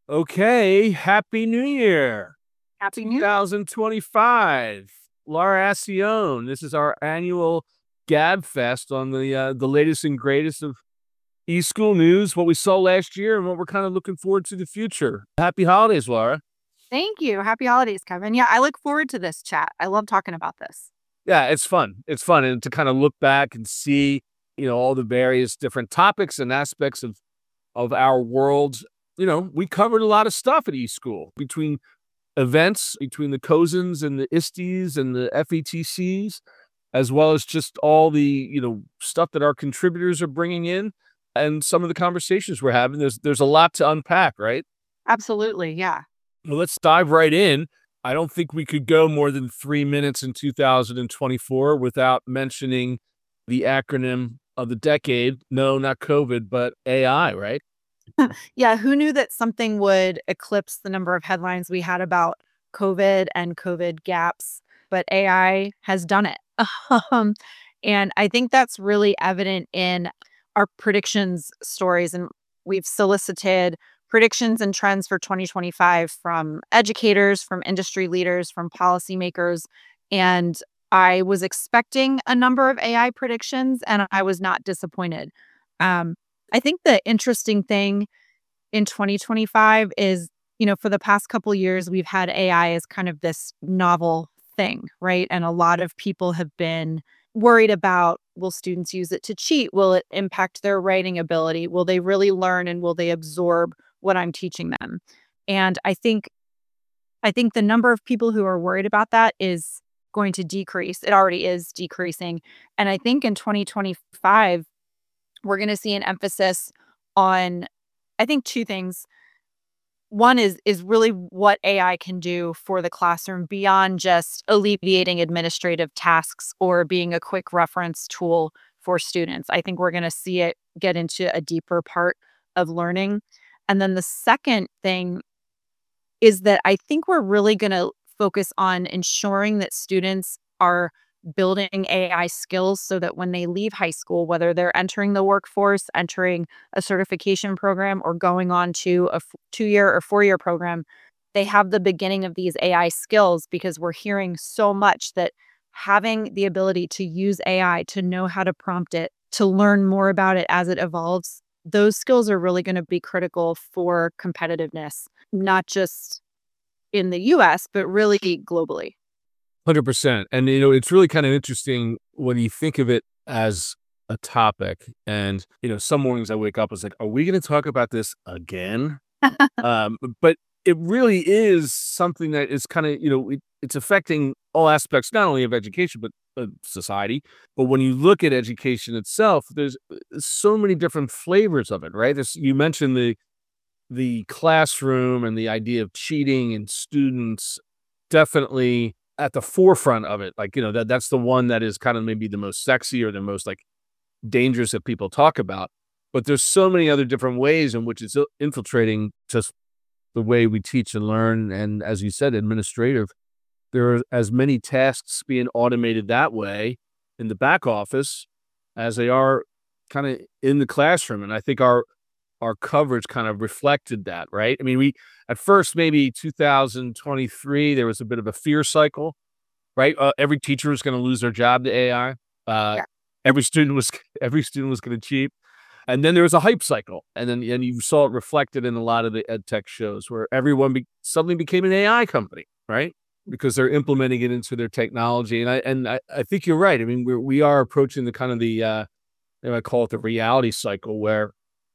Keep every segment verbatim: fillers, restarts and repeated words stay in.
Okay, Happy New Year, Happy New Year. twenty twenty-five. Laura Ascione, this is our annual Gab Fest on the uh, the latest and greatest of eSchool news, what we saw last year, and what we're kind of looking forward to the future. Happy holidays, Laura. Thank you. Happy holidays, Kevin. Yeah, I look forward to this chat. I love talking about this. Yeah, it's fun. It's fun, and to kind of look back and see, you know, all the various different topics and aspects of of our world. You know, we covered a lot of stuff at eSchool between events, between the COSINs and the ISTEs and the F E T Cs, as well as just all the, you know, stuff that our contributors are bringing in and some of the conversations we're having. There's there's a lot to unpack, right? Absolutely. Yeah. Well, let's dive right in. I don't think we could go more than three minutes in two thousand twenty-four without mentioning the acronym of the decade. No, not COVID, but A I, right? Yeah. Who knew that something would eclipse the number of headlines we had about COVID and COVID gaps? But A I has done it. Um, and I think that's really evident in our predictions stories. And we've solicited predictions and trends for twenty twenty-five from educators, from industry leaders, from policymakers. And I was expecting a number of A I predictions, and I was not disappointed. Um, I think the interesting thing in twenty twenty-five is, you know, for the past couple years, we've had A I as kind of this novel thing, right? And a lot of people have been worried about, will students use it to cheat? Will it impact their writing ability? Will they really learn and will they absorb what I'm teaching them? And I think I think the number of people who are worried about that is going to decrease. It already is decreasing. And I think in twenty twenty-five, we're going to see an emphasis on, I think, two things. One is is really what A I can do for the classroom beyond just alleviating administrative tasks or being a quick reference tool for students. I think we're going to see it get into a deeper part of learning. And then the second thing is that I think we're really going to focus on ensuring that students are building A I skills so that when they leave high school, whether they're entering the workforce, entering a certification program, or going on to a f- two year or four year program, they have the beginning of these A I skills because we're hearing so much that having the ability to use A I, to know how to prompt it, to learn more about it as it evolves, those skills are really going to be critical for competitiveness, not just in the U S, but really globally. one hundred percent. And, you know, it's really kind of interesting when you think of it as a topic. And, you know, some mornings I wake up, I was like, are we going to talk about this again? Um, but it really is something that is kind of, you know, it, it's affecting all aspects, not only of education, but uh, society. But when you look at education itself, there's uh, so many different flavors of it, right? There's, you mentioned the, the classroom and the idea of cheating and students definitely at the forefront of it. Like, you know, that that's the one that is kind of maybe the most sexy or the most like dangerous that people talk about. But there's so many other different ways in which it's infiltrating just the way we teach and learn. And as you said, administrative, there are as many tasks being automated that way in the back office as they are kind of in the classroom. And I think our our coverage kind of reflected that, right? I mean, we at first maybe two thousand twenty-three there was a bit of a fear cycle, right? Uh, every teacher was going to lose their job to A I. Uh, Yeah. every student was every student was going to cheat, and then there was a hype cycle, and then and you saw it reflected in a lot of the ed tech shows where everyone be, suddenly became an A I company, right? Because they're implementing it into their technology, and I and I, I think you're right. I mean, we're we are approaching the kind of the uh, you know, I call it the reality cycle where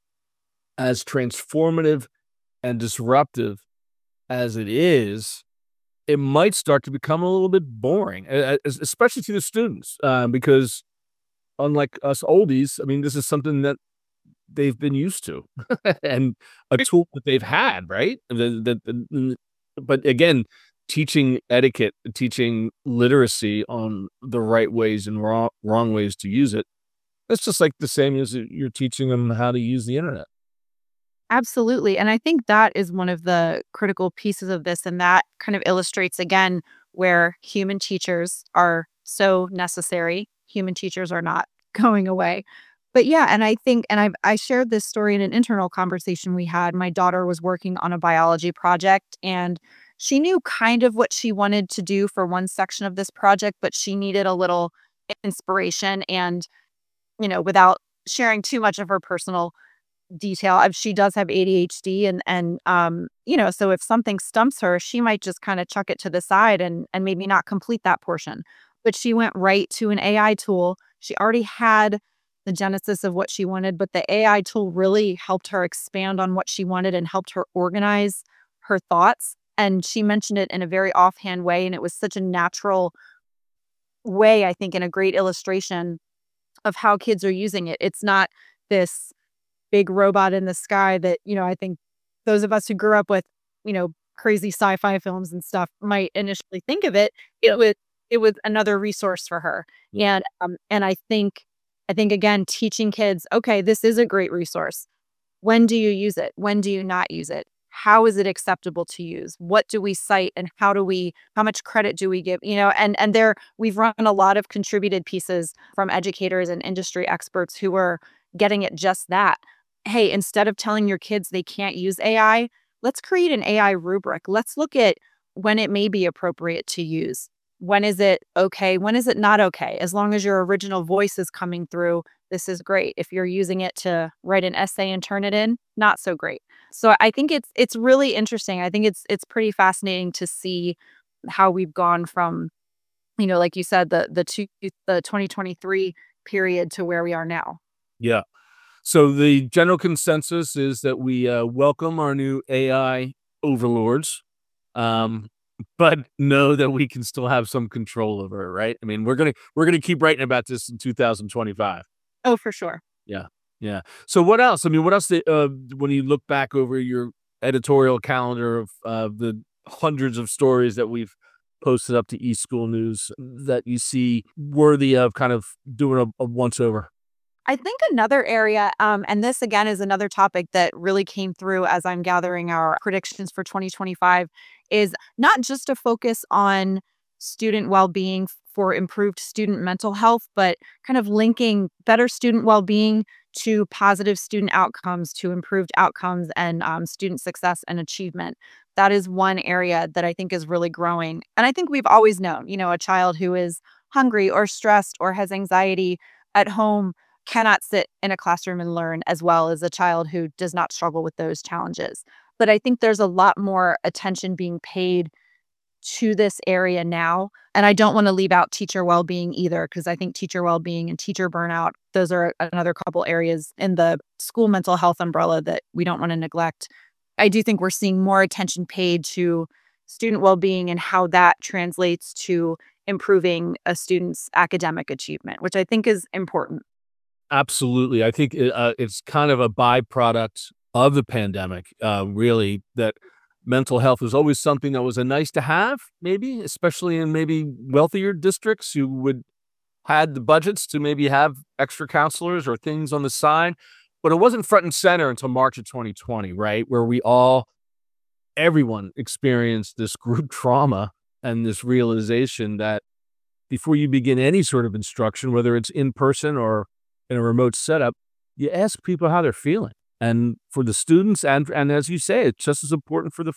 as transformative and disruptive as it is, it might start to become a little bit boring, e- e- especially to the students, uh, because unlike us oldies, I mean, this is something that they've been used to and a tool that they've had, right? The, the, the, but again, teaching etiquette, teaching literacy on the right ways and wrong, wrong ways to use it. It's just like the same as you're teaching them how to use the internet. Absolutely. And I think that is one of the critical pieces of this. And that kind of illustrates again where human teachers are so necessary. Human teachers are not going away. But yeah, and I think and I I shared this story in an internal conversation we had. My daughter was working on a biology project, and she knew kind of what she wanted to do for one section of this project, but she needed a little inspiration and, you know, without sharing too much of her personal detail, uh, she does have A D H D and and, um, you know, so if something stumps her, she might just kinda chuck it to the side and and maybe not complete that portion. But she went right to an A I tool. She already had the genesis of what she wanted, but the A I tool really helped her expand on what she wanted and helped her organize her thoughts, and she mentioned it in a very offhand way, and it was such a natural way, I think, and a great illustration of how kids are using it. It's not this big robot in the sky that, you know, I think those of us who grew up with, you know, crazy sci-fi films and stuff might initially think of it. It was it was another resource for her. Yeah. And um and I think I think again teaching kids, okay, this is a great resource. When do you use it? When do you not use it? How is it acceptable to use? What do we cite and how do we how much credit do we give? You know, and and there we've run a lot of contributed pieces from educators and industry experts who are getting at just that. Hey, instead of telling your kids they can't use A I, let's create an A I rubric. Let's look at when it may be appropriate to use. When is it okay? When is it not okay? As long as your original voice is coming through, this is great. If you're using it to write an essay and turn it in, not so great. So I think it's it's really interesting. I think it's it's pretty fascinating to see how we've gone from, you know, like you said, the the two the twenty twenty-three period to where we are now. Yeah. So the general consensus is that we uh, welcome our new A I overlords, um, but know that we can still have some control over it, right? I mean, we're gonna we're gonna keep writing about this in two thousand twenty-five. Oh, for sure. Yeah, yeah. So what else? I mean, what else? Did, uh, when you look back over your editorial calendar of uh, the hundreds of stories that we've posted up to eSchool News that you see worthy of kind of doing a, a once over? I think another area, um, and this again is another topic that really came through as I'm gathering our predictions for twenty twenty-five, is not just a focus on student well being for improved student mental health, but kind of linking better student well being to positive student outcomes, to improved outcomes and um, student success and achievement. That is one area that I think is really growing. And I think we've always known, you know, a child who is hungry or stressed or has anxiety at home cannot sit in a classroom and learn as well as a child who does not struggle with those challenges. But I think there's a lot more attention being paid to this area now. And I don't want to leave out teacher well-being either, because I think teacher well-being and teacher burnout, those are another couple areas in the school mental health umbrella that we don't want to neglect. I do think we're seeing more attention paid to student well-being and how that translates to improving a student's academic achievement, which I think is important. Absolutely. I think it, uh, it's kind of a byproduct of the pandemic, uh, really, that mental health was always something that was a nice to have, maybe, especially in maybe wealthier districts who would had the budgets to maybe have extra counselors or things on the side. But it wasn't front and center until March of twenty twenty, right? Where we all, everyone experienced this group trauma and this realization that before you begin any sort of instruction, whether it's in person or in a remote setup, you ask people how they're feeling. And for the students and and as you say, it's just as important for the